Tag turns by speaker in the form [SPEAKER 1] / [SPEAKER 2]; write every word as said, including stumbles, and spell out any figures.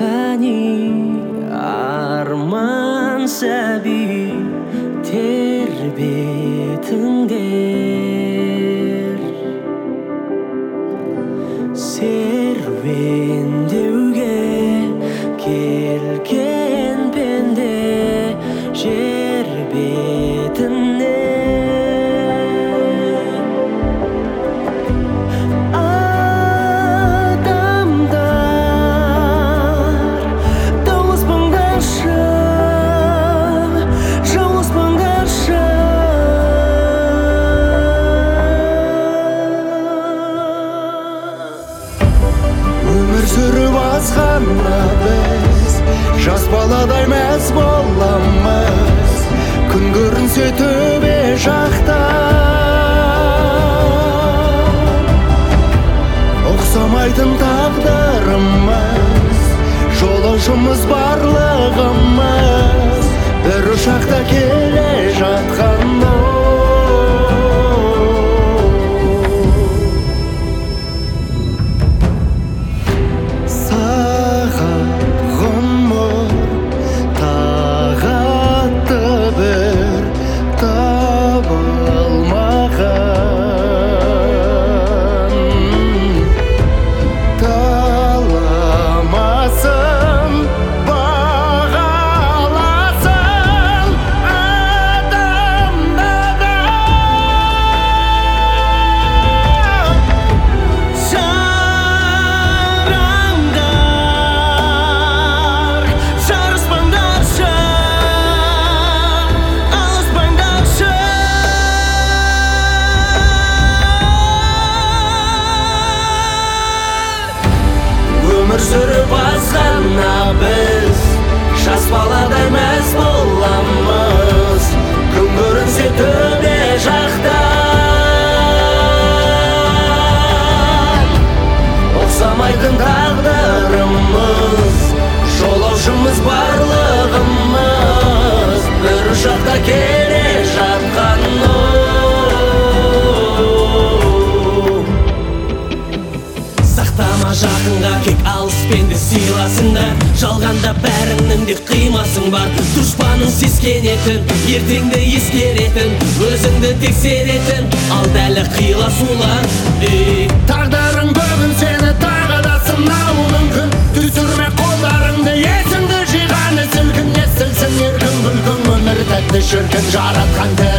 [SPEAKER 1] Қани арман сәби тербетіңдер серуендеуге келген пенде жер бетіне
[SPEAKER 2] Сүріп азғанна біз жас баладай мәз боламыз, күн көрінсе төбе жақта ұқсамайтын тағдырымыз, жолаушымыз барлығымыз бір ұшақта келе жатқан
[SPEAKER 1] сүріп азғанна біз жас баладай мәз боламыз, күн көрінсе төбе жақта ұқсамайтын тағдырымыз, жолаушымыз барлығымыз бір ұшақта келе жатқан сақтама жақынға кек алыспенді сыйласыңдар, жалғанда бәріңнің де қимасың бар. Дұшпаның сескенетін, ертеңді ескеретін, өзіңді тексеретін ал дәлі қиласулар.
[SPEAKER 2] Тағдырың бүгін сені тағы да сынауы мүмкін, түсірме қолдарыңды, есіңді жиғаны сілкін, естілсін еркін күлкің, өмір тәтті шіркін жаратқан